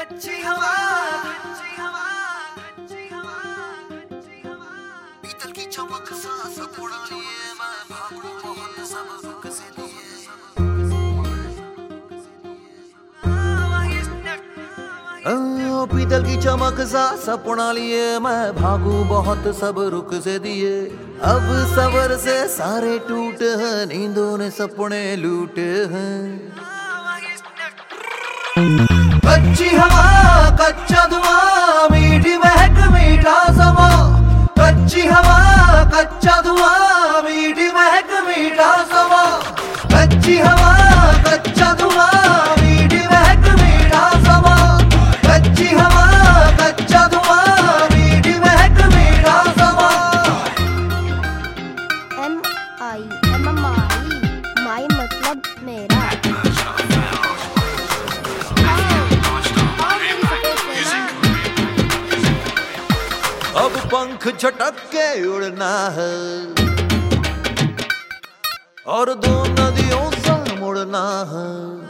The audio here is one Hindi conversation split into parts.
कच्ची हवा, कच्ची हवा, कच्ची हवा, कच्ची हवा। पीतल की चमक सा सपना लिए मैं भागूं बहुत सब रुख से लिए। पीतल की चमक सा सपना लिए मैं भागूं बहुत सब रुख से दिए। अब सबर से सारे टूट हैं, नींदों ने सपने लूटे हैं। कच्ची हवा कच्चा धुआं मीठी महक मीठा समा। कच्ची हवा कच्चा धुआं मीठी महक मीठा समा। कच्ची हवा कच्चा धुआं मीठी महक मीठा समा। कच्ची हवा कच्चा धुआं मीठी महक मीठा समा। माई मतलब मेरा। अब पंख झटक के उड़ना है और दो नदियों से मुड़ना है।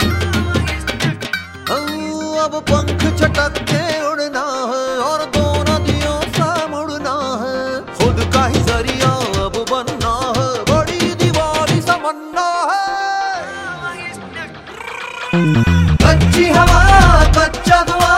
अब पंख झटक के उड़ना है और दो नदियों से मुड़ना है। खुद का ही जरिया अब बनना है, बड़ी दीवारी समन्ना है। कच्ची हवा कच्चा धुआं